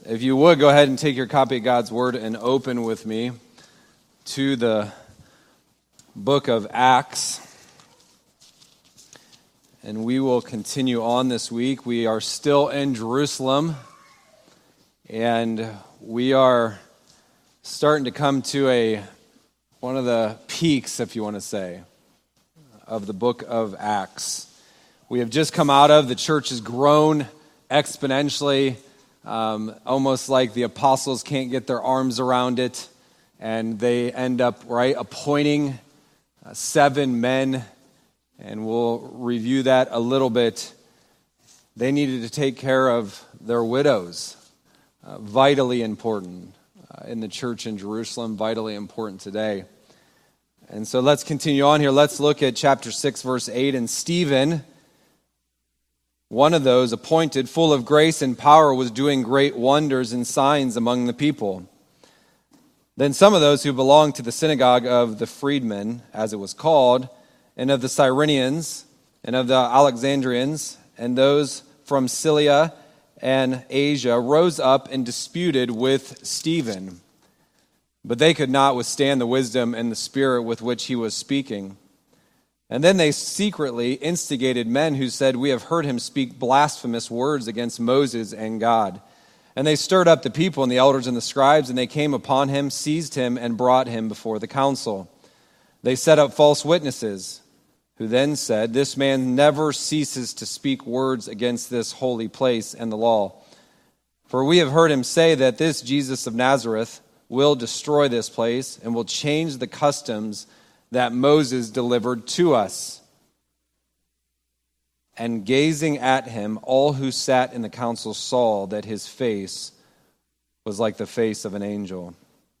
If you would, go ahead and take your copy of God's Word and open with me to the book of Acts. And we will continue on this week. We are still in Jerusalem, and we are starting to come to one of the peaks, if you want to say, of the book of Acts. We have just come out of, the church has grown exponentially, almost like the apostles can't get their arms around it, and they end up appointing 7 men, and we'll review that a little bit. They needed to take care of their widows, vitally important in the church in Jerusalem, vitally important today. And so let's continue on here. Let's look at chapter 6, verse 8. And Stephen, one of those appointed, full of grace and power, was doing great wonders and signs among the people. Then some of those who belonged to the synagogue of the freedmen, as it was called, and of the Cyrenians, and of the Alexandrians, and those from Cilicia and Asia, rose up and disputed with Stephen. But they could not withstand the wisdom and the spirit with which he was speaking. And then they secretly instigated men who said, "We have heard him speak blasphemous words against Moses and God." And they stirred up the people and the elders and the scribes, and they came upon him, seized him, and brought him before the council. They set up false witnesses, who then said, "This man never ceases to speak words against this holy place and the law. For we have heard him say that this Jesus of Nazareth will destroy this place and will change the customs that Moses delivered to us." And gazing at him, all who sat in the council saw that his face was like the face of an angel.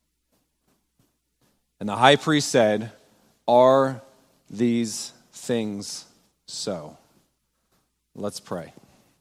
And the high priest said, "Are these things so?" Let's pray.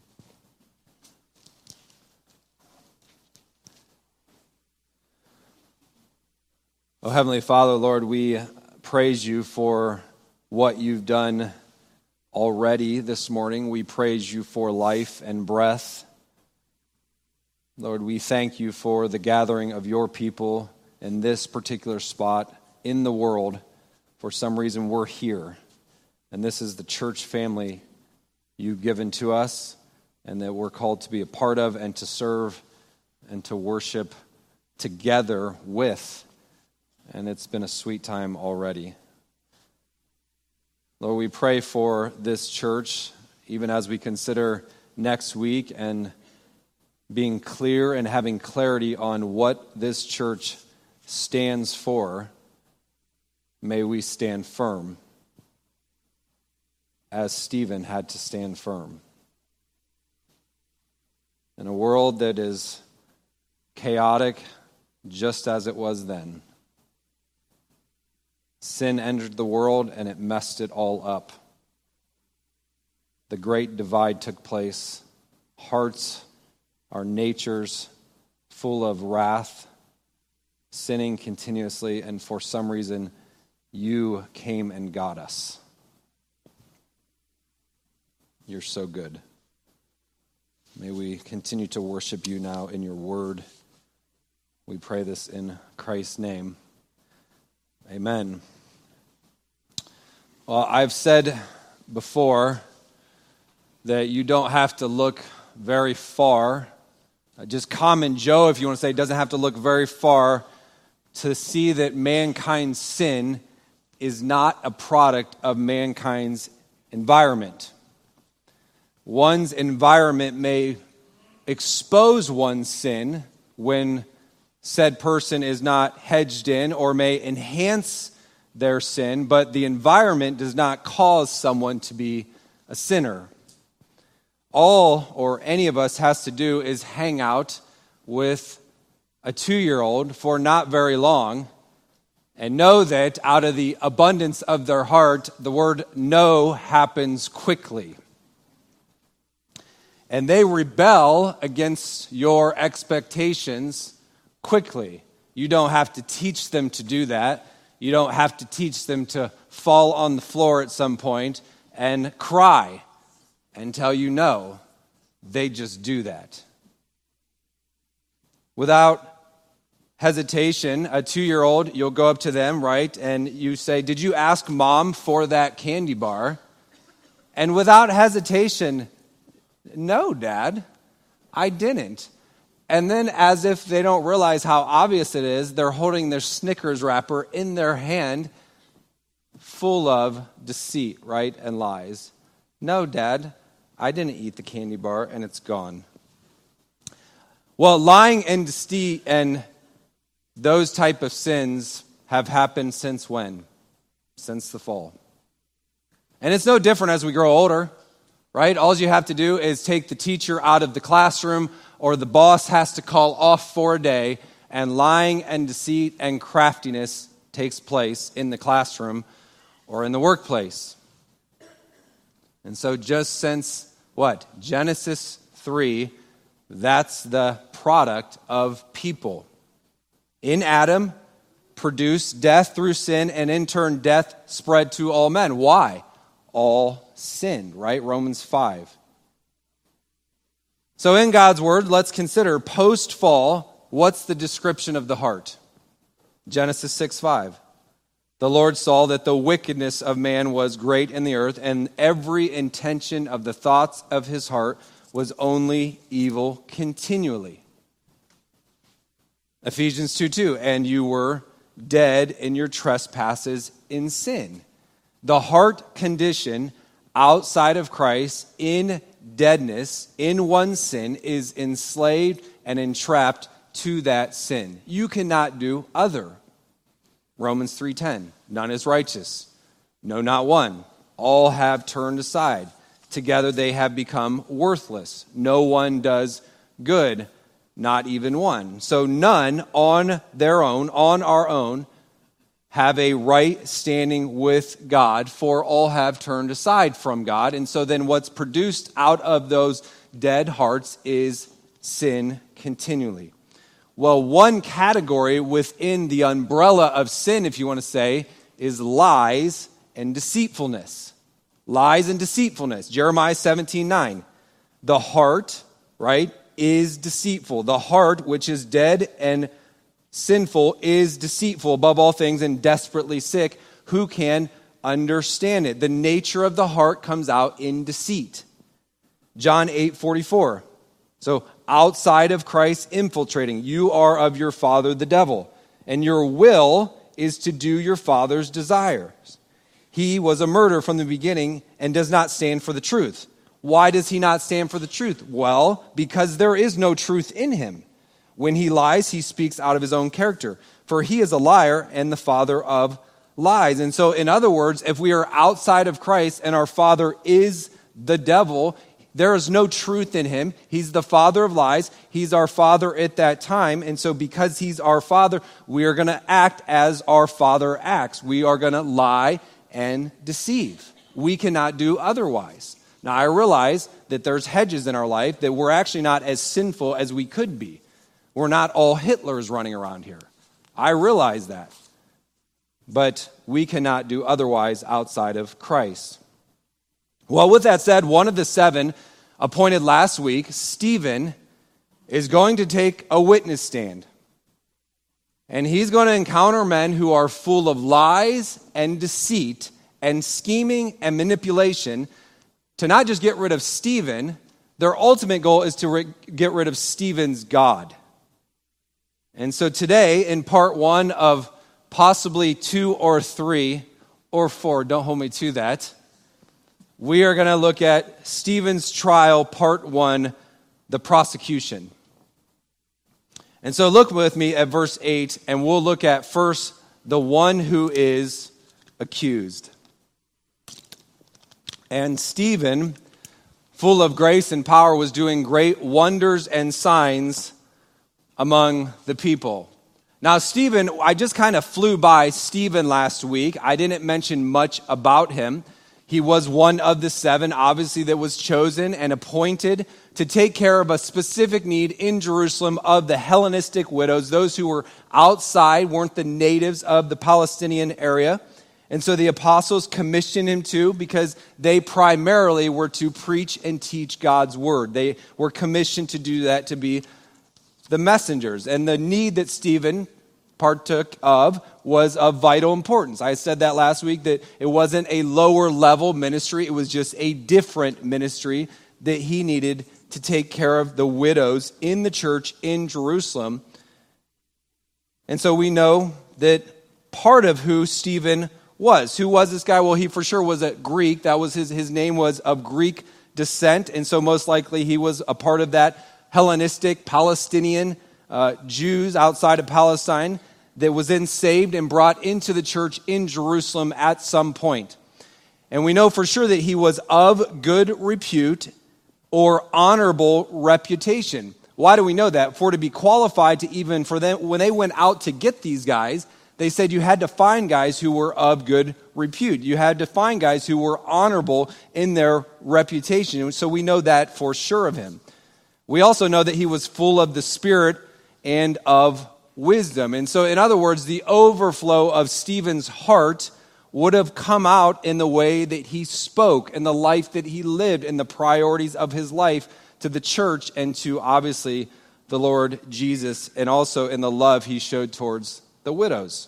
Oh, Heavenly Father, Lord, we praise you for what you've done already this morning. We praise you for life and breath. Lord, we thank you for the gathering of your people in this particular spot in the world. For some reason, we're here. And this is the church family you've given to us, and that we're called to be a part of and to serve and to worship together with. And it's been a sweet time already. Lord, we pray for this church, even as we consider next week and being clear and having clarity on what this church stands for. May we stand firm, as Stephen had to stand firm. In a world that is chaotic, just as it was then. Sin entered the world and it messed it all up. The great divide took place. Hearts, our natures, full of wrath, sinning continuously, and for some reason, you came and got us. You're so good. May we continue to worship you now in your word. We pray this in Christ's name. Amen. Well, I've said before that you don't have to look very far. Just common Joe, if you want to say, doesn't have to look very far to see that mankind's sin is not a product of mankind's environment. One's environment may expose one's sin when said person is not hedged in, or may enhance their sin, but the environment does not cause someone to be a sinner. All or any of us has to do is hang out with a 2-year-old for not very long and know that out of the abundance of their heart, the word no happens quickly. And they rebel against your expectations quickly. You don't have to teach them to do that. You don't have to teach them to fall on the floor at some point and cry and tell you no. They just do that. Without hesitation, a 2-year-old, you'll go up to them, right? And you say, "Did you ask Mom for that candy bar?" And without hesitation, "No, Dad, I didn't." And then, as if they don't realize how obvious it is, they're holding their Snickers wrapper in their hand, full of deceit, right, and lies. "No, Dad, I didn't eat the candy bar," and it's gone. Well, lying and deceit and those type of sins have happened since when? Since the fall. And it's no different as we grow older, right? All you have to do is take the teacher out of the classroom, or the boss has to call off for a day, and lying and deceit and craftiness takes place in the classroom or in the workplace. And so just since, Genesis 3, that's the product of people. In Adam, produced death through sin, and in turn, death spread to all men. Why? All sinned, right? Romans 5. So in God's word, let's consider post-fall, what's the description of the heart? Genesis 6:5. "The Lord saw that the wickedness of man was great in the earth, and every intention of the thoughts of his heart was only evil continually." Ephesians 2:2, "And you were dead in your trespasses in sin." The heart condition outside of Christ, in deadness, in one sin, is enslaved and entrapped to that sin. You cannot do other. Romans 3:10, "None is righteous, no, not one. All have turned aside. Together they have become worthless. No one does good, not even one." So none on their own, on our own, have a right standing with God, for all have turned aside from God. And so then what's produced out of those dead hearts is sin continually. Well, one category within the umbrella of sin, if you want to say, is lies and deceitfulness. Lies and deceitfulness. Jeremiah 17:9. "The heart," right, "is deceitful. The heart, which is dead and sinful, is deceitful above all things and desperately sick. Who can understand it?" The nature of the heart comes out in deceit. John 8:44. So outside of Christ infiltrating, "You are of your father the devil, and your will is to do your father's desires. He was a murderer from the beginning and does not stand for the truth." Why does he not stand for the truth? Well, because there is no truth in him. When he lies, he speaks out of his own character, for he is a liar and the father of lies. And so, in other words, if we are outside of Christ and our father is the devil, there is no truth in him. He's the father of lies. He's our father at that time. And so because he's our father, we are going to act as our father acts. We are going to lie and deceive. We cannot do otherwise. Now, I realize that there's hedges in our life that we're actually not as sinful as we could be. We're not all Hitlers running around here. I realize that. But we cannot do otherwise outside of Christ. Well, with that said, one of the 7 appointed last week, Stephen, is going to take a witness stand. And he's going to encounter men who are full of lies and deceit and scheming and manipulation to not just get rid of Stephen. Their ultimate goal is to get rid of Stephen's God. And so today, in part 1 of possibly 2 or 3 or 4, don't hold me to that, we are going to look at Stephen's trial, part 1, the prosecution. And so look with me at verse 8, and we'll look at first the one who is accused. "And Stephen, full of grace and power, was doing great wonders and signs among the people." Now, Stephen, I just kind of flew by Stephen last week. I didn't mention much about him. He was one of the 7, obviously, that was chosen and appointed to take care of a specific need in Jerusalem of the Hellenistic widows, those who were outside, weren't the natives of the Palestinian area. And so the apostles commissioned him to, because they primarily were to preach and teach God's word. They were commissioned to do that, to be the messengers. And the need that Stephen partook of was of vital importance. I said that last week, that it wasn't a lower level ministry. It was just a different ministry that he needed to take care of the widows in the church in Jerusalem. And so we know that part of who Stephen was. Who was this guy? Well, he for sure was a Greek. That was his name was of Greek descent. And so most likely he was a part of that Hellenistic, Palestinian Jews outside of Palestine that was then saved and brought into the church in Jerusalem at some point. And we know for sure that he was of good repute or honorable reputation. Why do we know that? For to be qualified to even for them, when they went out to get these guys, they said you had to find guys who were of good repute. You had to find guys who were honorable in their reputation. So we know that for sure of him. We also know that he was full of the Spirit and of wisdom. And so, in other words, the overflow of Stephen's heart would have come out in the way that he spoke, and the life that he lived, and the priorities of his life to the church and to, obviously, the Lord Jesus, and also in the love he showed towards the widows.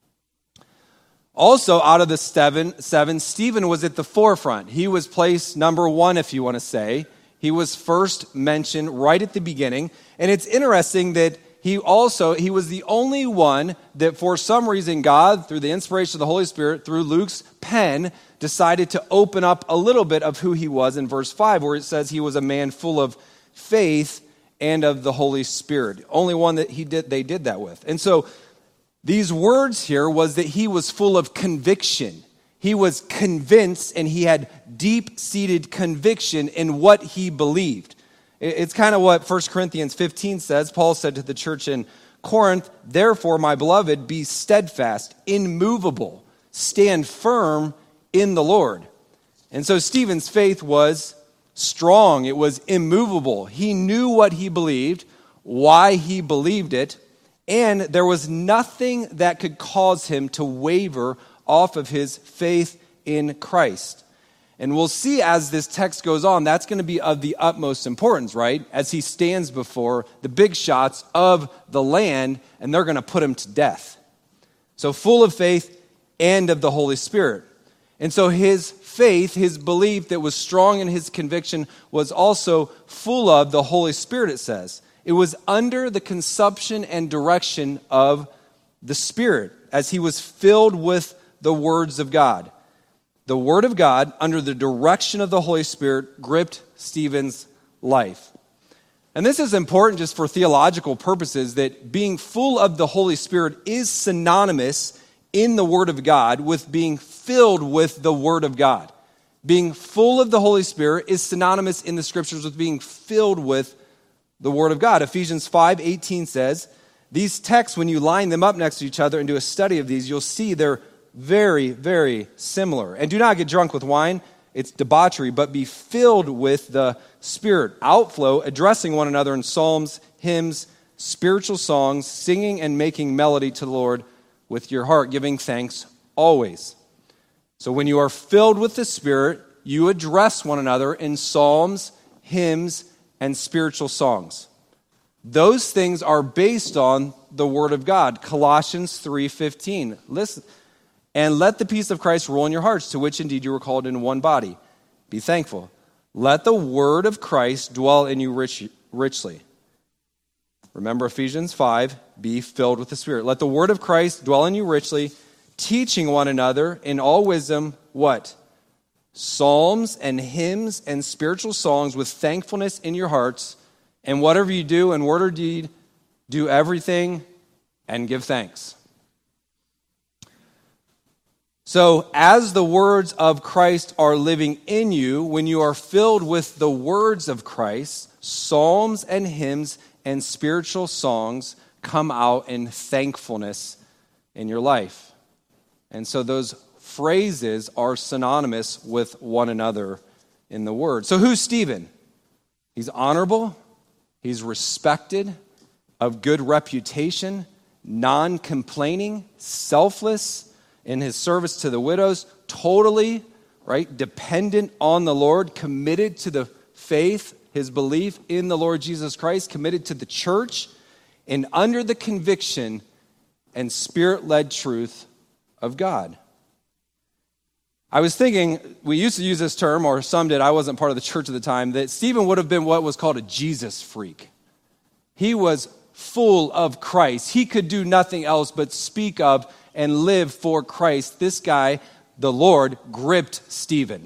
Also, out of the seven, Stephen was at the forefront. He was placed number one, if you want to say. He was first mentioned right at the beginning. And it's interesting that he was the only one that for some reason God, through the inspiration of the Holy Spirit, through Luke's pen, decided to open up a little bit of who he was in verse 5, where it says he was a man full of faith and of the Holy Spirit. Only one that they did that with. And so these words here was that he was full of conviction. He was convinced, and he had deep-seated conviction in what he believed. It's kind of what 1 Corinthians 15 says. Paul said to the church in Corinth, "Therefore, my beloved, be steadfast, immovable, stand firm in the Lord." And so Stephen's faith was strong. It was immovable. He knew what he believed, why he believed it, and there was nothing that could cause him to waver off of his faith in Christ. And we'll see as this text goes on, that's going to be of the utmost importance, right? As he stands before the big shots of the land, and they're going to put him to death. So full of faith and of the Holy Spirit. And so his faith, his belief that was strong in his conviction, was also full of the Holy Spirit, it says. It was under the consumption and direction of the Spirit as he was filled with the words of God. The Word of God, under the direction of the Holy Spirit, gripped Stephen's life. And this is important just for theological purposes, that being full of the Holy Spirit is synonymous in the Word of God with being filled with the Word of God. Being full of the Holy Spirit is synonymous in the Scriptures with being filled with the Word of God. Ephesians 5:18 says, these texts, when you line them up next to each other and do a study of these, you'll see they're very, very similar. And do not get drunk with wine, it's debauchery, but be filled with the Spirit. Outflow, addressing one another in psalms, hymns, spiritual songs, singing and making melody to the Lord with your heart, giving thanks always. So when you are filled with the Spirit, you address one another in psalms, hymns, and spiritual songs. Those things are based on the Word of God. Colossians 3:15. Listen. And let the peace of Christ rule in your hearts, to which indeed you were called in one body. Be thankful. Let the word of Christ dwell in you richly. Remember Ephesians 5, be filled with the Spirit. Let the word of Christ dwell in you richly, teaching one another in all wisdom, what? Psalms and hymns and spiritual songs with thankfulness in your hearts. And whatever you do in word or deed, do everything and give thanks. So, as the words of Christ are living in you, when you are filled with the words of Christ, psalms and hymns and spiritual songs come out in thankfulness in your life. And so those phrases are synonymous with one another in the Word. So who's Stephen? He's honorable, he's respected, of good reputation, non-complaining, selfless, in his service to the widows, totally, right, dependent on the Lord, committed to the faith, his belief in the Lord Jesus Christ, committed to the church, and under the conviction and Spirit-led truth of God. I was thinking, we used to use this term, or some did, I wasn't part of the church at the time, that Stephen would have been what was called a Jesus freak. He was full of Christ. He could do nothing else but speak of and live for Christ. This guy, the Lord, gripped Stephen.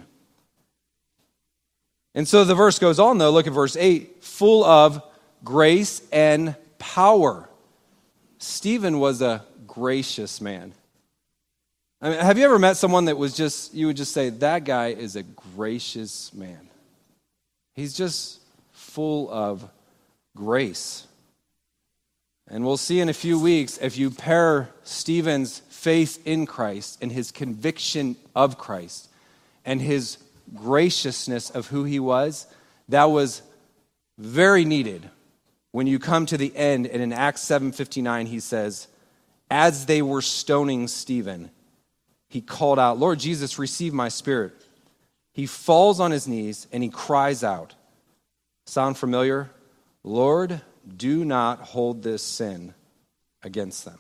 And so the verse goes on, though. Look at verse 8. Full of grace and power. Stephen was a gracious man. I mean, have you ever met someone that was just, you would just say, that guy is a gracious man. He's just full of grace. And we'll see in a few weeks, if you pair Stephen's faith in Christ and his conviction of Christ and his graciousness of who he was, that was very needed. When you come to the end, and in Acts 7:59, he says, as they were stoning Stephen, he called out, Lord Jesus, receive my spirit. He falls on his knees and he cries out. Sound familiar? Lord, do not hold this sin against them.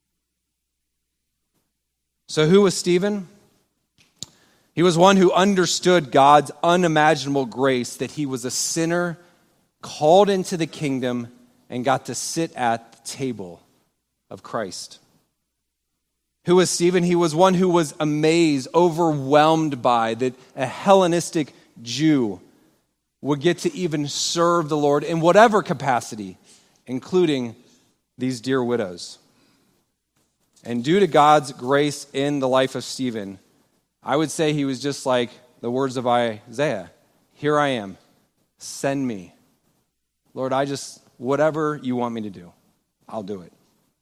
So who was Stephen? He was one who understood God's unimaginable grace, that he was a sinner called into the kingdom and got to sit at the table of Christ. Who was Stephen? He was one who was amazed, overwhelmed by that a Hellenistic Jew would get to even serve the Lord in whatever capacity, including these dear widows. And due to God's grace in the life of Stephen, I would say he was just like the words of Isaiah. Here I am, send me. Lord, whatever you want me to do, I'll do it.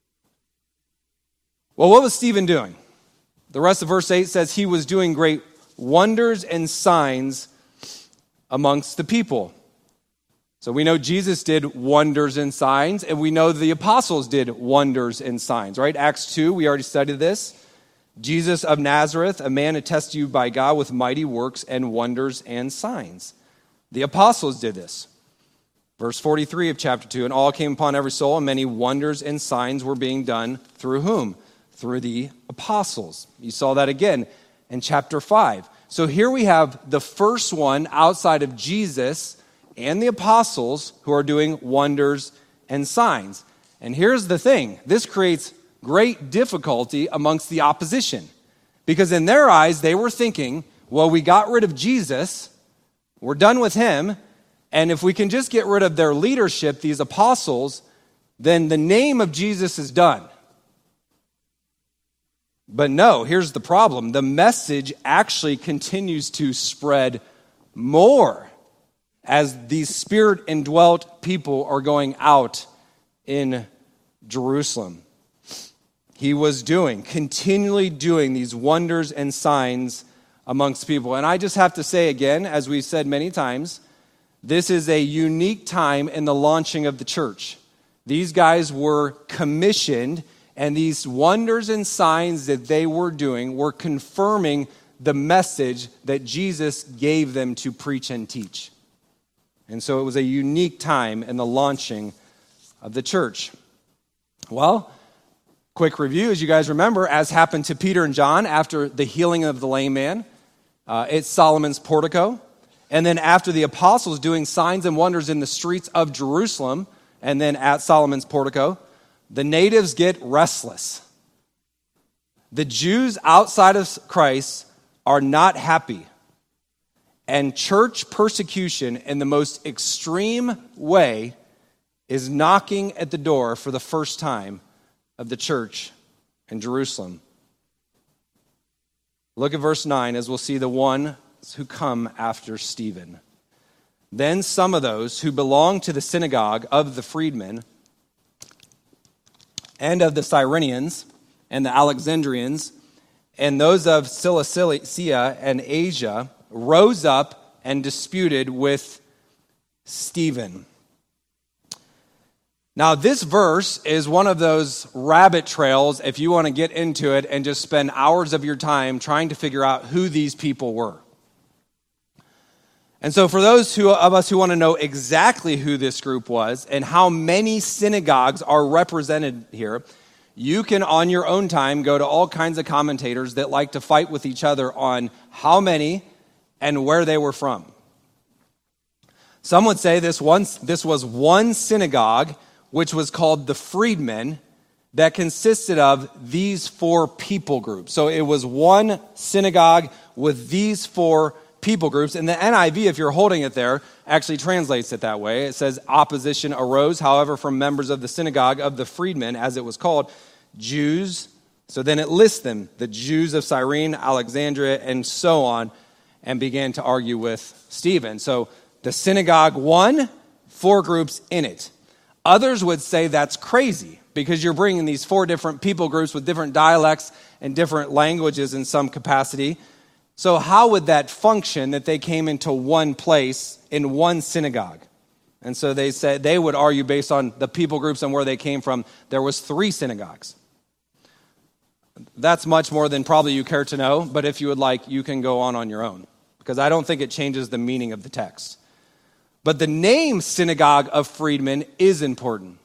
Well, what was Stephen doing? The rest of verse 8 says he was doing great wonders and signs amongst the people. So we know Jesus did wonders and signs, and we know the apostles did wonders and signs, right? Acts 2, we already studied this. Jesus of Nazareth, a man attested to you by God with mighty works and wonders and signs. The apostles did this. Verse 43 of chapter 2, and all came upon every soul, and many wonders and signs were being done through whom? Through the apostles. You saw that again in chapter 5. So here we have the first one outside of Jesus and the apostles who are doing wonders and signs. And here's the thing. This creates great difficulty amongst the opposition. Because in their eyes, they were thinking, well, we got rid of Jesus. We're done with him. And if we can just get rid of their leadership, these apostles, then the name of Jesus is done. But no, here's the problem. The message actually continues to spread more as these Spirit-indwelt people are going out in Jerusalem. He was continually doing these wonders and signs amongst people. And I just have to say again, as we've said many times, this is a unique time in the launching of the church. These guys were commissioned, and these wonders and signs that they were doing were confirming the message that Jesus gave them to preach and teach. And so it was a unique time in the launching of the church. Well, quick review, as you guys remember, as happened to Peter and John after the healing of the lame man, it's Solomon's portico. And then after the apostles doing signs and wonders in the streets of Jerusalem, and then at Solomon's portico, the natives get restless. The Jews outside of Christ are not happy. And church persecution in the most extreme way is knocking at the door for the first time of the church in Jerusalem. Look at verse 9 as we'll see the one who come after Stephen. Then some of those who belonged to the synagogue of the freedmen and of the Cyrenians and the Alexandrians and those of Cilicia and Asia rose up and disputed with Stephen. Now, this verse is one of those rabbit trails if you want to get into it and just spend hours of your time trying to figure out who these people were. And so for those of us who want to know exactly who this group was and how many synagogues are represented here, you can, on your own time, go to all kinds of commentators that like to fight with each other on how many and where they were from. Some would say this was one synagogue, which was called the Freedmen, that consisted of these four people groups. So it was one synagogue with these four people groups. And the NIV, if you're holding it there, actually translates it that way. It says, opposition arose, however, from members of the synagogue of the Freedmen, as it was called, Jews. So then it lists them, the Jews of Cyrene, Alexandria, and so on, and began to argue with Stephen. So the synagogue won, four groups in it. Others would say that's crazy because you're bringing these four different people groups with different dialects and different languages in some capacity. So how would that function that they came into one place in one synagogue? And so they said they would argue based on the people groups and where they came from, there was three synagogues. That's much more than probably you care to know, but if you would like, you can go on your own because I don't think it changes the meaning of the text. But the name Synagogue of Freedmen is important,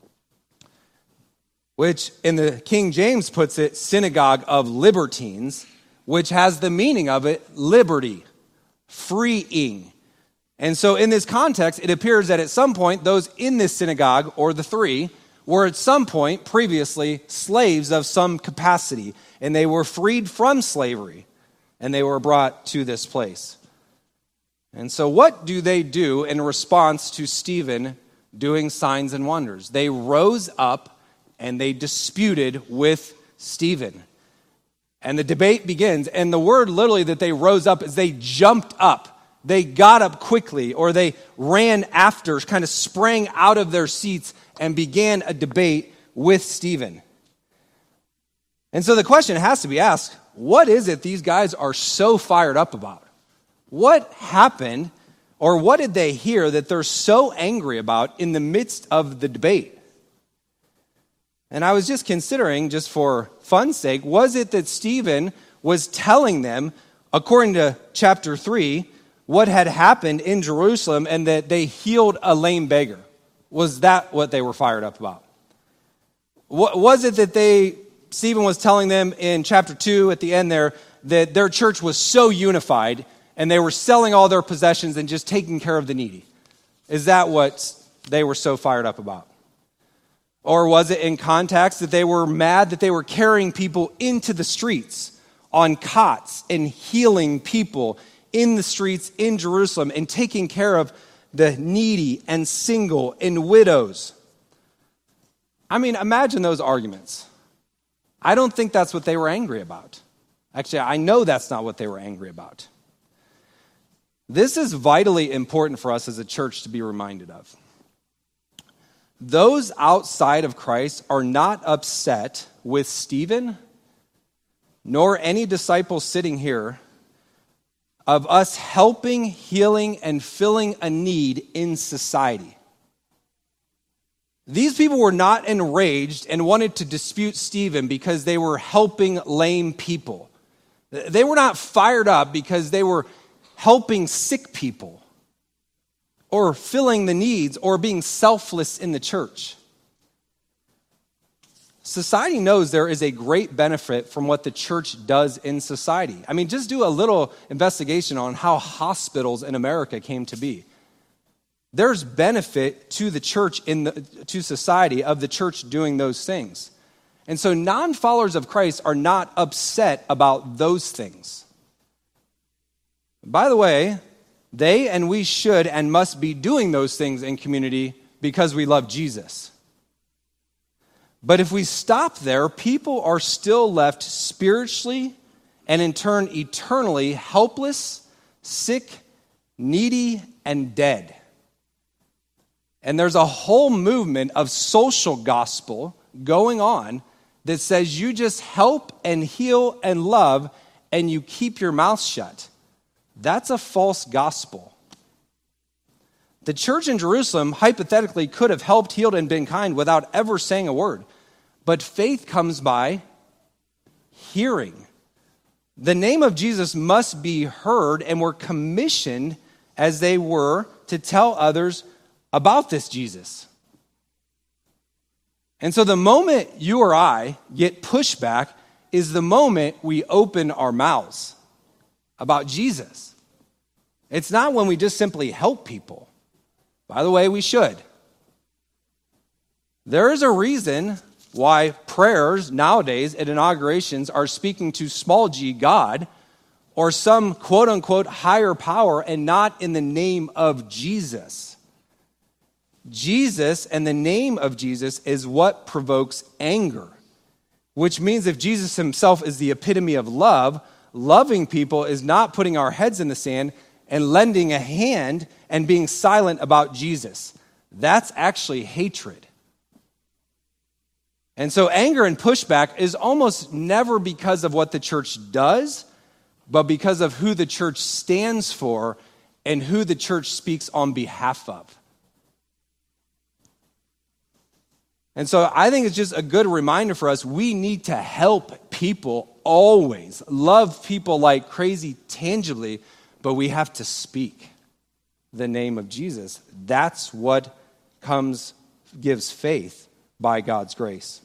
which in the King James puts it Synagogue of Libertines, which has the meaning of it, liberty, freeing. And so in this context, it appears that at some point, those in this synagogue, or the three, were at some point previously slaves of some capacity, and they were freed from slavery, and they were brought to this place. And so what do they do in response to Stephen doing signs and wonders? They rose up and they disputed with Stephen. And the debate begins, and the word literally that they rose up is they jumped up. They got up quickly, or they ran after, kind of sprang out of their seats and began a debate with Stephen. And so the question has to be asked, what is it these guys are so fired up about? What happened, or what did they hear that they're so angry about in the midst of the debate? And I was just considering, just for fun's sake, was it that Stephen was telling them, according to chapter 3, what had happened in Jerusalem and that they healed a lame beggar? Was that what they were fired up about? Was it that Stephen was telling them in chapter 2 at the end there that their church was so unified and they were selling all their possessions and just taking care of the needy? Is that what they were so fired up about? Or was it in context that they were mad that they were carrying people into the streets on cots and healing people in the streets in Jerusalem and taking care of the needy and single and widows? I mean, imagine those arguments. I don't think that's what they were angry about. Actually, I know that's not what they were angry about. This is vitally important for us as a church to be reminded of. Those outside of Christ are not upset with Stephen, nor any disciples sitting here, of us helping, healing, and filling a need in society. These people were not enraged and wanted to dispute Stephen because they were helping lame people. They were not fired up because they were helping sick people or filling the needs or being selfless in the church. Society knows there is a great benefit from what the church does in society. I mean, just do a little investigation on how hospitals in America came to be. There's benefit to the church, to society, of the church doing those things. And so non-followers of Christ are not upset about those things. By the way, they and we should and must be doing those things in community because we love Jesus. But if we stop there, people are still left spiritually and in turn eternally helpless, sick, needy, and dead. And there's a whole movement of social gospel going on that says you just help and heal and love and you keep your mouth shut. That's a false gospel. The church in Jerusalem hypothetically could have helped, healed, and been kind without ever saying a word. But faith comes by hearing. The name of Jesus must be heard, and we're commissioned as they were to tell others about this Jesus. And so the moment you or I get pushback is the moment we open our mouths about Jesus. It's not when we just simply help people. By the way, we should. There is a reason why prayers nowadays at inaugurations are speaking to small g God or some quote-unquote higher power and not in the name of Jesus. Jesus and the name of Jesus is what provokes anger, which means if Jesus himself is the epitome of love, loving people is not putting our heads in the sand and lending a hand and being silent about Jesus. That's actually hatred. And so anger and pushback is almost never because of what the church does, but because of who the church stands for and who the church speaks on behalf of. And so I think it's just a good reminder for us, we need to help people always, love people like crazy tangibly, but we have to speak the name of Jesus. That's what gives faith by God's grace.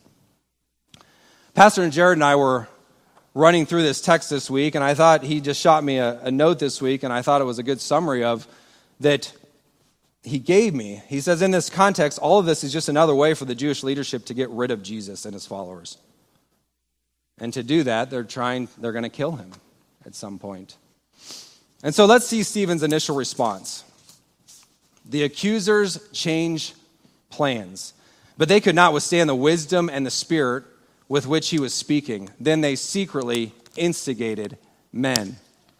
Pastor Jared and I were running through this text this week, and I thought he just shot me a note this week, and I thought it was a good summary of that he gave me. He says, in this context, all of this is just another way for the Jewish leadership to get rid of Jesus and his followers. And to do that, they're going to kill him at some point. And so let's see Stephen's initial response. The accusers change plans, but they could not withstand the wisdom and the spirit with which he was speaking. Then they secretly instigated men.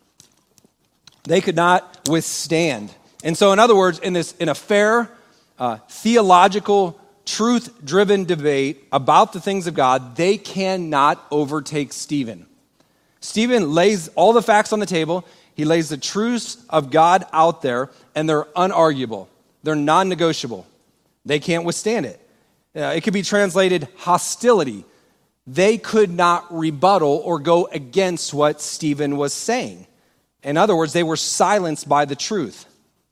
They could not withstand. And so, in other words, in a fair, theological, truth-driven debate about the things of God, they cannot overtake Stephen. Stephen lays all the facts on the table. He lays the truths of God out there, and they're unarguable. They're non-negotiable. They can't withstand it. It could be translated hostility. They could not rebuttal or go against what Stephen was saying. In other words, they were silenced by the truth.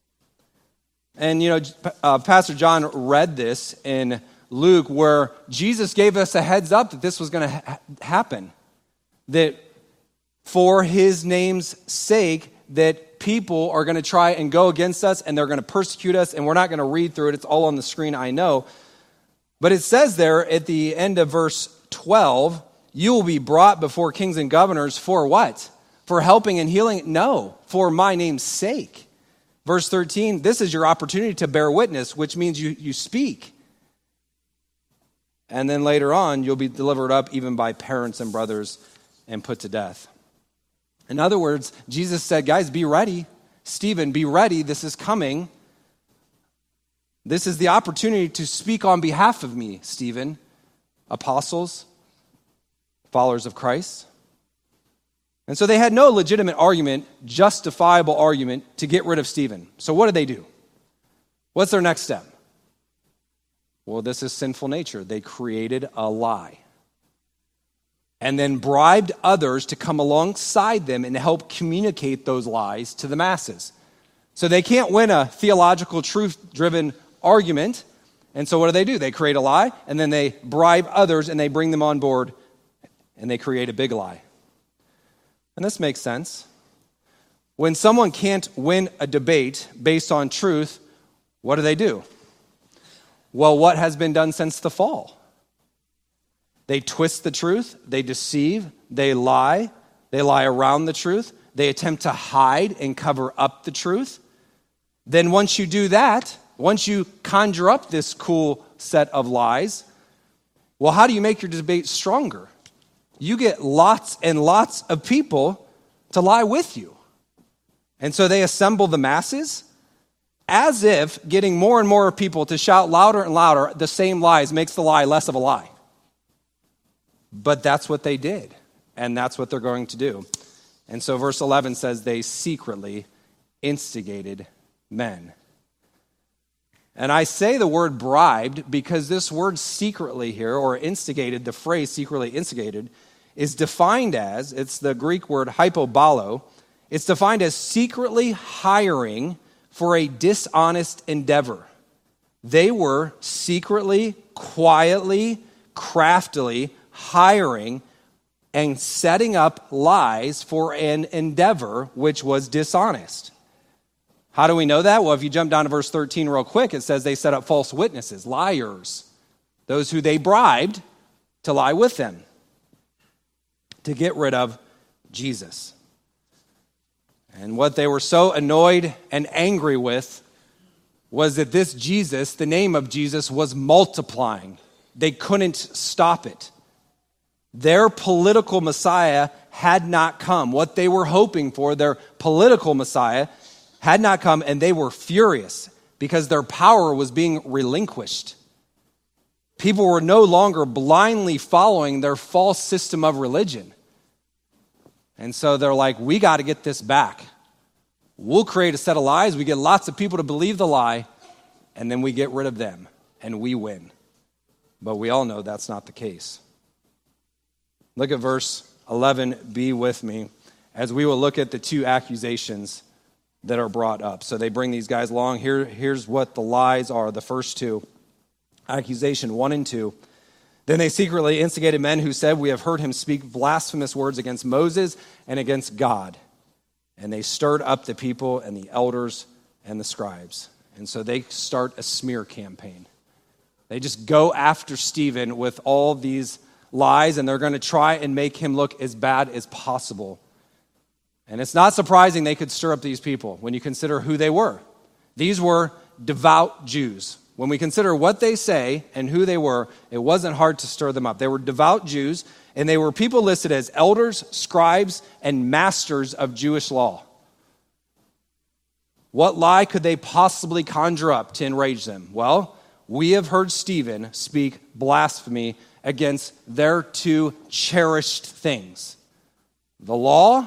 And, Pastor John read this in Luke where Jesus gave us a heads up that this was going to happen. That for his name's sake, that people are going to try and go against us and they're going to persecute us, and we're not going to read through it. It's all on the screen, I know. But it says there at the end of verse 12, you will be brought before kings and governors for what? For helping and healing? No, for my name's sake. Verse 13, this is your opportunity to bear witness, which means you speak. And then later on, you'll be delivered up even by parents and brothers and put to death. In other words, Jesus said, guys, be ready. Stephen, be ready. This is coming. This is the opportunity to speak on behalf of me, Stephen. Apostles, followers of Christ. And so they had no legitimate argument, justifiable argument to get rid of Stephen. So what did they do? What's their next step? Well, this is sinful nature. They created a lie and then bribed others to come alongside them and help communicate those lies to the masses. So they can't win a theological, truth-driven argument. And so what do? They create a lie, and then they bribe others, and they bring them on board, and they create a big lie. And this makes sense. When someone can't win a debate based on truth, what do? Well, what has been done since the fall? They twist the truth, they deceive, they lie around the truth, they attempt to hide and cover up the truth. Then once you do that, once you conjure up this cool set of lies, well, how do you make your debate stronger? You get lots and lots of people to lie with you. And so they assemble the masses as if getting more and more people to shout louder and louder the same lies makes the lie less of a lie. But that's what they did, and that's what they're going to do. And so verse 11 says they secretly instigated men. And I say the word bribed because this word secretly here, or instigated, the phrase secretly instigated, is defined as, it's the Greek word hypobalo, it's defined as secretly hiring for a dishonest endeavor. They were secretly, quietly, craftily hiring and setting up lies for an endeavor which was dishonest. How do we know that? Well, if you jump down to verse 13 real quick, it says they set up false witnesses, liars, those who they bribed to lie with them to get rid of Jesus. And what they were so annoyed and angry with was that this Jesus, the name of Jesus, was multiplying. They couldn't stop it. Their political Messiah had not come. What they were hoping for, their political Messiah, had not come, and they were furious because their power was being relinquished. People were no longer blindly following their false system of religion. And so they're like, we got to get this back. We'll create a set of lies. We get lots of people to believe the lie, and then we get rid of them, and we win. But we all know that's not the case. Look at verse 11, be with me, as we will look at the two accusations that are brought up. So they bring these guys along. Here's what the lies are, the first two. Accusation 1 and 2. Then they secretly instigated men who said, we have heard him speak blasphemous words against Moses and against God. And they stirred up the people and the elders and the scribes. And so they start a smear campaign. They just go after Stephen with all these lies, and they're going to try and make him look as bad as possible. And it's not surprising they could stir up these people when you consider who they were. These were devout Jews. When we consider what they say and who they were, it wasn't hard to stir them up. They were devout Jews, and they were people listed as elders, scribes, and masters of Jewish law. What lie could they possibly conjure up to enrage them? Well, we have heard Stephen speak blasphemy against their two cherished things: the law,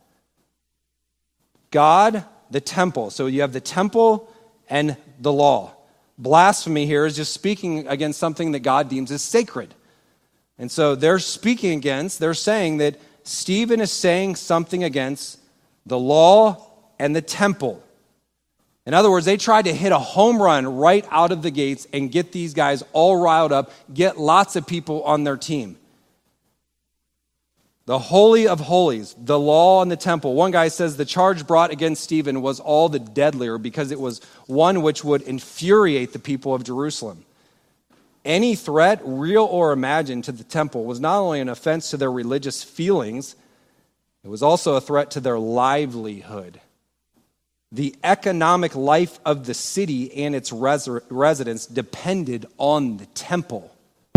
God, the temple. So you have the temple and the law. Blasphemy here is just speaking against something that God deems as sacred. And so they're saying that Stephen is saying something against the law and the temple. In other words, they tried to hit a home run right out of the gates and get these guys all riled up, get lots of people on their team. The Holy of Holies, the law and the temple. One guy says the charge brought against Stephen was all the deadlier because it was one which would infuriate the people of Jerusalem. Any threat, real or imagined, to the temple was not only an offense to their religious feelings, it was also a threat to their livelihood. The economic life of the city and its residents depended on the temple.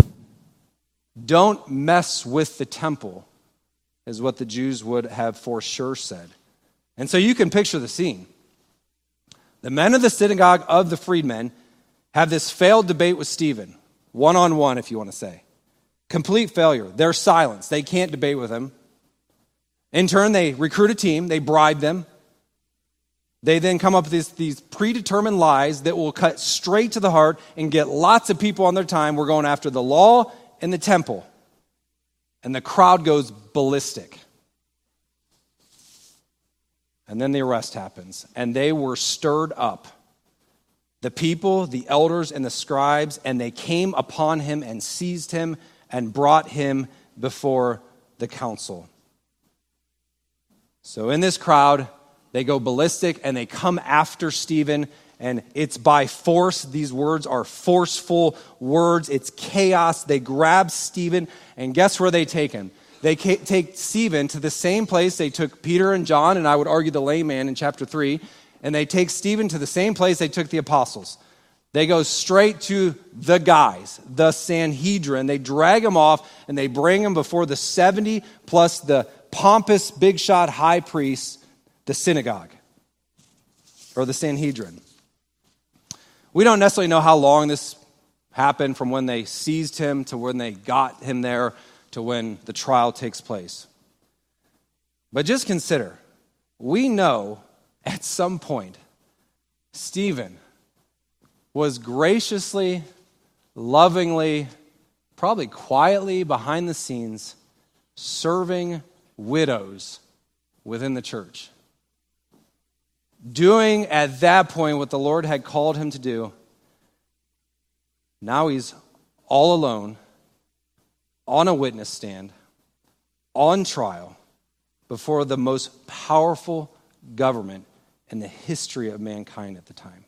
Don't mess with the temple, is what the Jews would have for sure said. And so you can picture the scene. The men of the synagogue of the freedmen have this failed debate with Stephen, one-on-one, if you want to say. Complete failure. They're silenced. They can't debate with him. In turn, they recruit a team. They bribe them. They then come up with these predetermined lies that will cut straight to the heart and get lots of people on their time. We're going after the law and the temple. And the crowd goes ballistic. And then the arrest happens. And they were stirred up. The people, the elders, and the scribes, and they came upon him and seized him and brought him before the council. So in this crowd, they go ballistic and they come after Stephen, and it's by force. These words are forceful words. It's chaos. They grab Stephen, and guess where they take him? They take Stephen to the same place they took Peter and John, and I would argue the lame man in chapter 3, and they take Stephen to the same place they took the apostles. They go straight to the guys, the Sanhedrin. They drag him off, and they bring him before the 70 plus the pompous big shot high priest, the synagogue, or the Sanhedrin. We don't necessarily know how long this happened from when they seized him to when they got him there to when the trial takes place. But just consider, we know at some point Stephen was graciously, lovingly, probably quietly behind the scenes serving widows within the church. doing at that point what the Lord had called him to do. Now he's all alone, on a witness stand, on trial, before the most powerful government in the history of mankind at the time.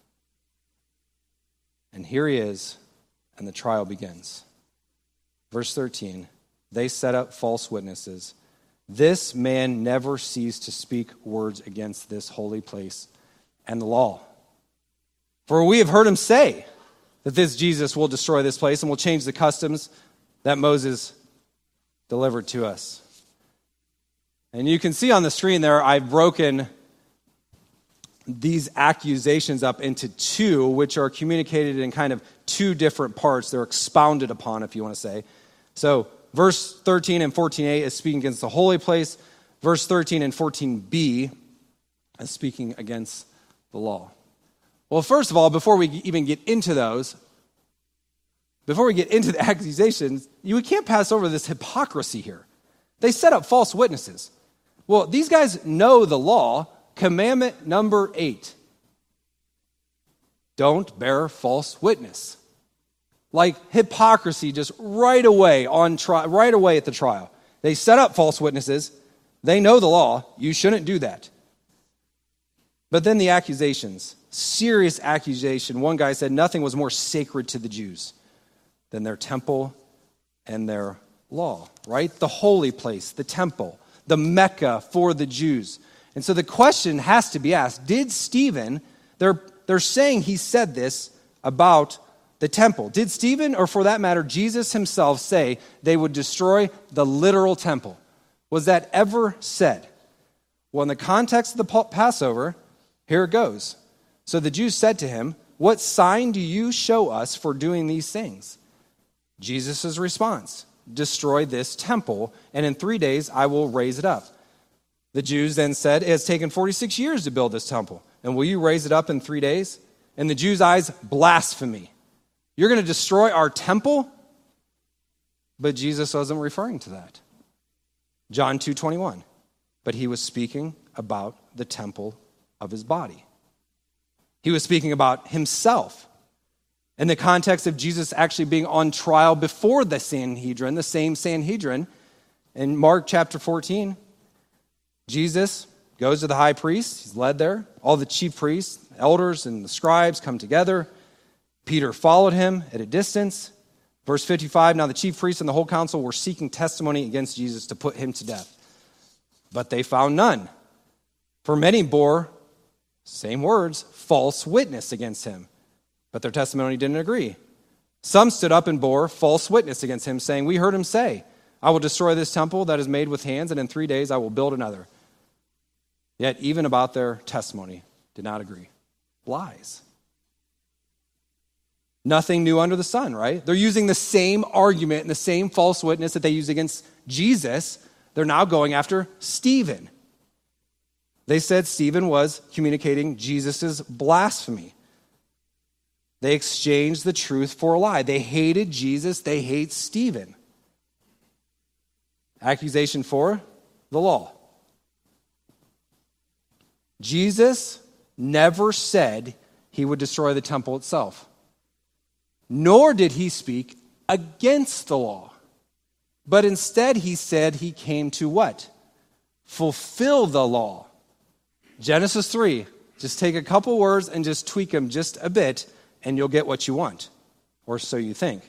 And here he is, and the trial begins. Verse 13, they set up false witnesses. This man never ceased to speak words against this holy place and the law. For we have heard him say that this Jesus will destroy this place and will change the customs that Moses delivered to us. And you can see on the screen there, I've broken these accusations up into two, which are communicated in kind of two different parts. They're expounded upon, if you want to say. So verse 13 and 14a is speaking against the holy place. Verse 13 and 14b is speaking against the law. Well, first of all, before we even get into those, before we get into the accusations, you can't pass over this hypocrisy here. They set up false witnesses. Well, these guys know the law. Commandment number 8. Don't bear false witness. Like hypocrisy just right away right away at the trial. They set up false witnesses. They know the law. You shouldn't do that. But then the accusations, serious accusation. One guy said nothing was more sacred to the Jews than their temple and their law, right? The holy place, the temple, the Mecca for the Jews. And so the question has to be asked, did Stephen, they're saying he said this about the temple. Did Stephen, or for that matter, Jesus himself say they would destroy the literal temple? Was that ever said? Well, in the context of the Passover, here it goes. So the Jews said to him, "What sign do you show us for doing these things?" Jesus' response, "Destroy this temple, and in 3 days I will raise it up." The Jews then said, "It has taken 46 years to build this temple, and will you raise it up in 3 days?" In the Jews' eyes, blasphemy. You're going to destroy our temple? But Jesus wasn't referring to that. John 2:21. But he was speaking about the temple of his body. He was speaking about himself. In the context of Jesus actually being on trial before the Sanhedrin, the same Sanhedrin, in Mark chapter 14, Jesus goes to the high priest. He's led there. All the chief priests, elders, and the scribes come together. Peter followed him at a distance. Verse 55, now the chief priests and the whole council were seeking testimony against Jesus to put him to death. But they found none. For many bore, same words, false witness against him. But their testimony didn't agree. Some stood up and bore false witness against him, saying, "We heard him say, I will destroy this temple that is made with hands, and in 3 days I will build another." Yet even about their testimony did not agree. Lies. Nothing new under the sun, right? They're using the same argument and the same false witness that they used against Jesus. They're now going after Stephen. They said Stephen was communicating Jesus' blasphemy. They exchanged the truth for a lie. They hated Jesus. They hate Stephen. Accusation 4, the law. Jesus never said he would destroy the temple itself, nor did he speak against the law. But instead he said he came to what? Fulfill the law. Genesis 3, just take a couple words and just tweak them just a bit, and you'll get what you want, or so you think.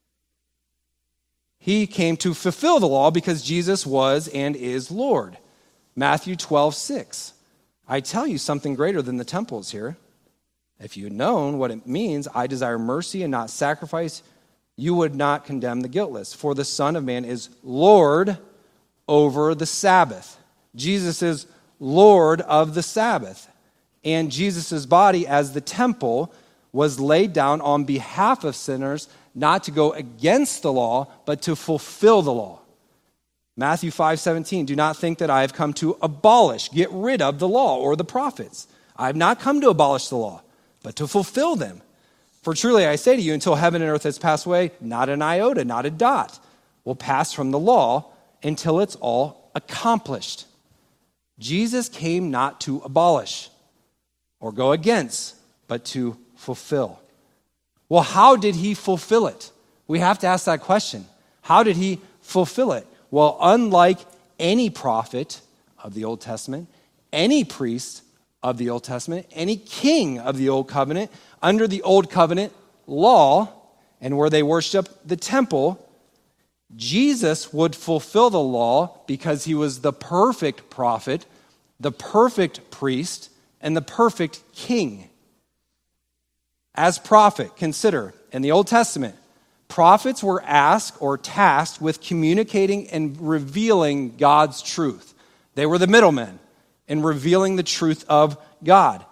He came to fulfill the law because Jesus was and is Lord. Matthew 12:6. I tell you something greater than the temple is here. If you had known what it means, I desire mercy and not sacrifice, you would not condemn the guiltless. For the Son of Man is Lord over the Sabbath. Jesus is Lord of the Sabbath. And Jesus' body as the temple was laid down on behalf of sinners, not to go against the law, but to fulfill the law. Matthew 5:17, do not think that I have come to abolish, get rid of the law or the prophets. I have not come to abolish the law, but to fulfill them. For truly I say to you, until heaven and earth has passed away, not an iota, not a dot, will pass from the law until it's all accomplished. Jesus came not to abolish, or go against, but to fulfill. Well, how did he fulfill it? We have to ask that question. How did he fulfill it? Well, unlike any prophet of the Old Testament, any priest of the Old Testament, any king of the Old Covenant, under the Old Covenant law, and where they worshiped the temple, Jesus would fulfill the law because he was the perfect prophet, the perfect priest, and the perfect king. As prophet, consider, in the Old Testament, prophets were asked or tasked with communicating and revealing God's truth. They were the middlemen in revealing the truth of God.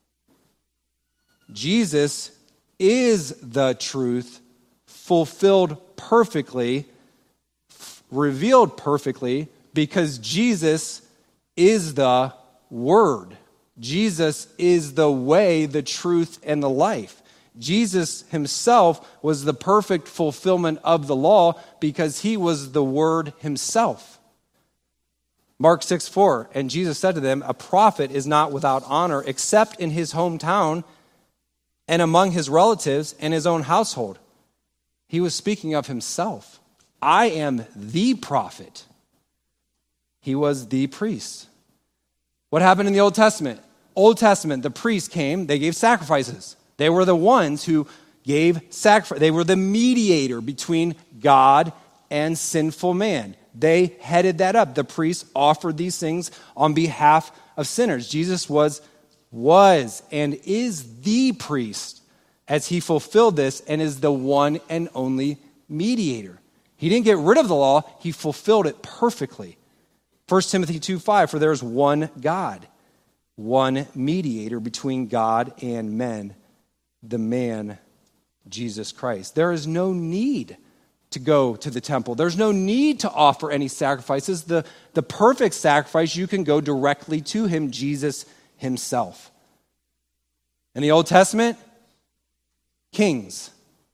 Jesus is the truth, fulfilled perfectly, revealed perfectly, because Jesus is the Word. Jesus is the way, the truth, and the life. Jesus himself was the perfect fulfillment of the law because he was the Word himself. Mark 6:4, and Jesus said to them, a prophet is not without honor except in his hometown and among his relatives and his own household. He was speaking of himself. I am the prophet. He was the priest. What happened in the Old Testament? Old Testament, the priests came, they gave sacrifices. They were the ones who gave sacrifice. They were the mediator between God and sinful man. They headed that up. The priests offered these things on behalf of sinners. Jesus was and is the priest as he fulfilled this and is the one and only mediator. He didn't get rid of the law, he fulfilled it perfectly. 1 Timothy 2:5, for there is one God, one mediator between God and men, the man Jesus Christ. There is no need to go to the temple. There's no need to offer any sacrifices. The perfect sacrifice, you can go directly to him, Jesus himself. In the Old Testament, kings.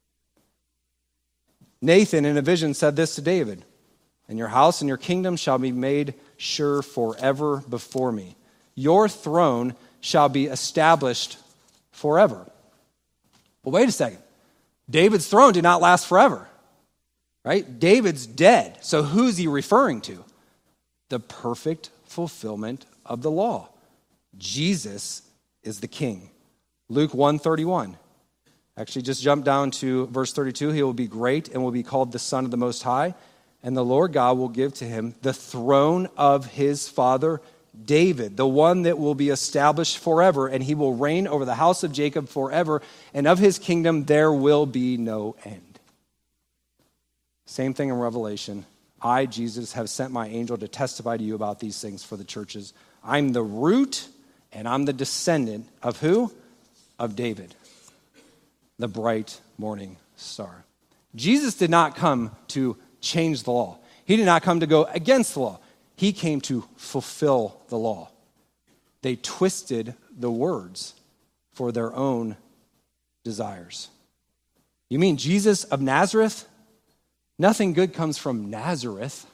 Nathan in a vision said this to David, and your house and your kingdom shall be made sure forever before me. Your throne shall be established forever. Well, wait a second. David's throne did not last forever, right? David's dead. So who's he referring to? The perfect fulfillment of the law. Jesus is the king. Luke 1:31. Actually, just jump down to verse 32. He will be great and will be called the Son of the Most High, and the Lord God will give to him the throne of his father David, the one that will be established forever, and he will reign over the house of Jacob forever, and of his kingdom there will be no end. Same thing in Revelation. I, Jesus, have sent my angel to testify to you about these things for the churches. I'm the root and I'm the descendant of who? Of David, the bright morning star. Jesus did not come to change the law. He did not come to go against the law. He came to fulfill the law. They twisted the words for their own desires. You mean Jesus of Nazareth? Nothing good comes from Nazareth.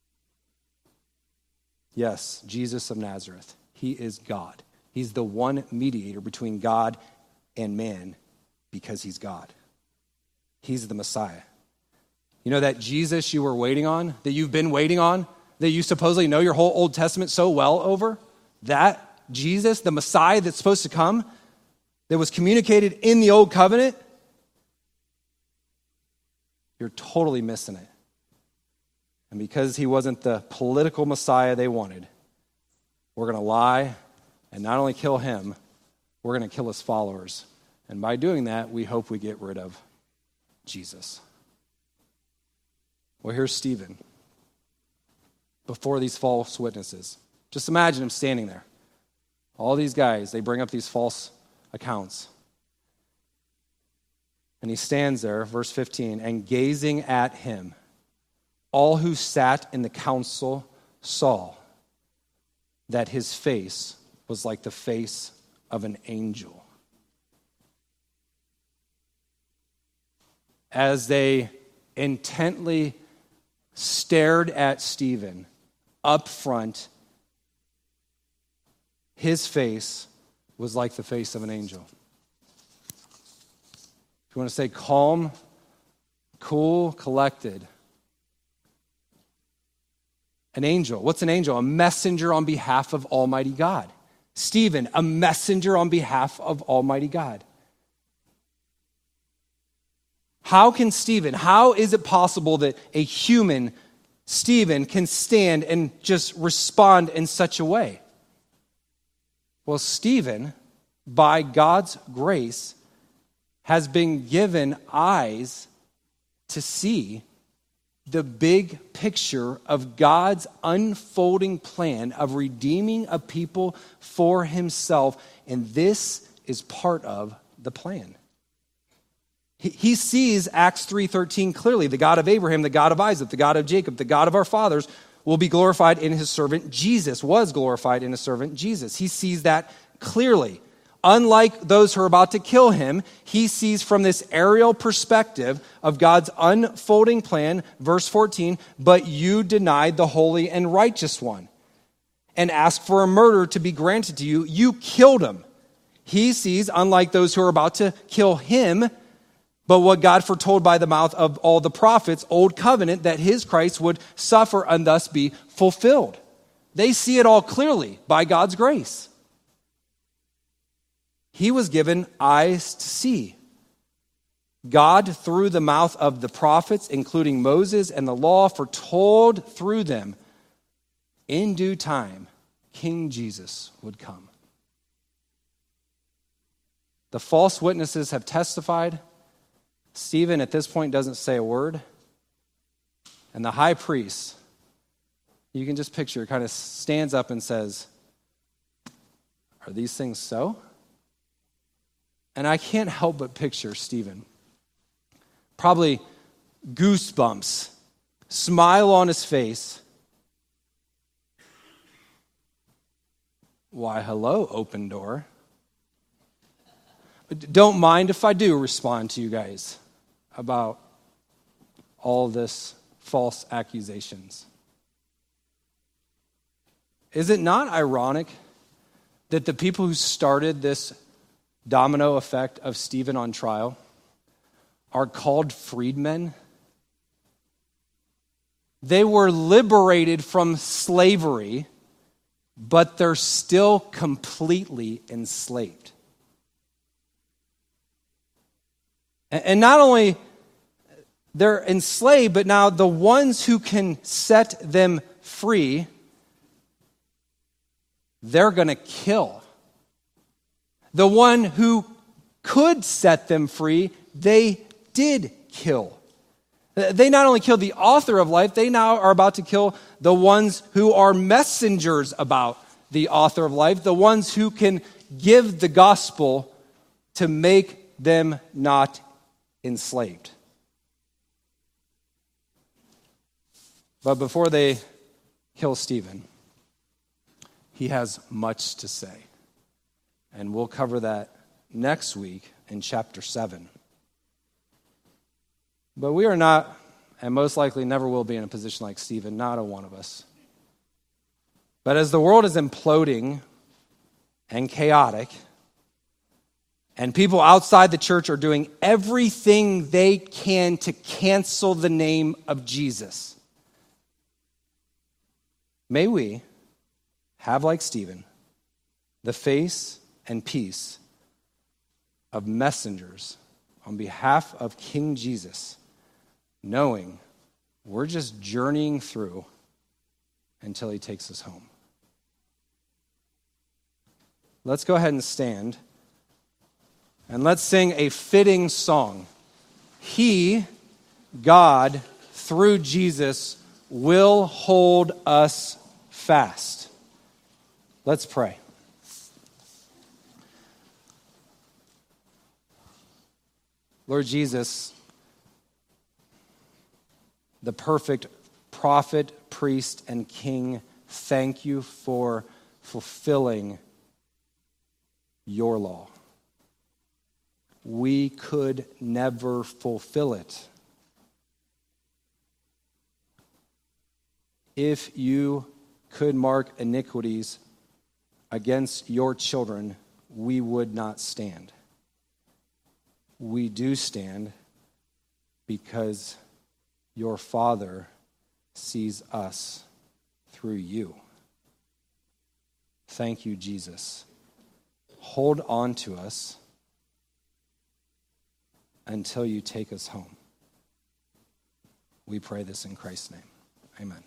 Yes, Jesus of Nazareth. He is God. He's the one mediator between God and man because he's God. He's the Messiah. You know that Jesus you were waiting on, that you've been waiting on, that you supposedly know your whole Old Testament so well over? That Jesus, the Messiah that's supposed to come, that was communicated in the Old Covenant? You're totally missing it. And because he wasn't the political Messiah they wanted, we're going to lie and not only kill him, we're going to kill his followers. And by doing that, we hope we get rid of Jesus. Well, here's Stephen before these false witnesses. Just imagine him standing there. All these guys, they bring up these false accounts. And he stands there, verse 15, and gazing at him, all who sat in the council saw that his face was like the face of an angel. As they intently stared at Stephen up front, his face was like the face of an angel. If you want to say calm, cool, collected. An angel. What's an angel? A messenger on behalf of Almighty God. Stephen, a messenger on behalf of Almighty God. How is it possible that a human, Stephen, can stand and just respond in such a way? Well, Stephen, by God's grace, has been given eyes to see the big picture of God's unfolding plan of redeeming a people for himself, and this is part of the plan. He sees Acts 3:13 clearly. The God of Abraham, the God of Isaac, the God of Jacob, the God of our fathers will be glorified in his servant Jesus, was glorified in his servant Jesus. He sees that clearly. Unlike those who are about to kill him, he sees from this aerial perspective of God's unfolding plan, verse 14, but you denied the holy and righteous one and asked for a murder to be granted to you. You killed him. He sees, unlike those who are about to kill him, but what God foretold by the mouth of all the prophets, old covenant, that his Christ would suffer and thus be fulfilled. They see it all clearly by God's grace. He was given eyes to see. God, through the mouth of the prophets, including Moses and the law, foretold through them, in due time, King Jesus would come. The false witnesses have testified. Stephen, at this point, doesn't say a word. And the high priest, you can just picture, kind of stands up and says, "Are these things so?" And I can't help but picture Stephen. Probably goosebumps, smile on his face. Why, hello, open door. Don't mind if I do respond to you guys about all this false accusations. Is it not ironic that the people who started this domino effect of Stephen on trial are called freedmen? They were liberated from slavery, but they're still completely enslaved. And not only they're enslaved, but now the ones who can set them free, they're going to kill. The one who could set them free, they did kill. They not only killed the author of life, they now are about to kill the ones who are messengers about the author of life, the ones who can give the gospel to make them not enslaved. But before they kill Stephen, he has much to say. And we'll cover that next week in chapter 7. But we are not, and most likely never will be, in a position like Stephen, not a one of us. But as the world is imploding and chaotic, and people outside the church are doing everything they can to cancel the name of Jesus, may we have, like Stephen, the face and peace of messengers on behalf of King Jesus, knowing we're just journeying through until he takes us home. Let's go ahead and stand, and let's sing a fitting song. He, God, through Jesus, will hold us fast. Let's pray. Lord Jesus, the perfect prophet, priest, and king, thank you for fulfilling your law. We could never fulfill it. If you could mark iniquities against your children, we would not stand. We do stand because your Father sees us through you. Thank you, Jesus. Hold on to us until you take us home. We pray this in Christ's name. Amen.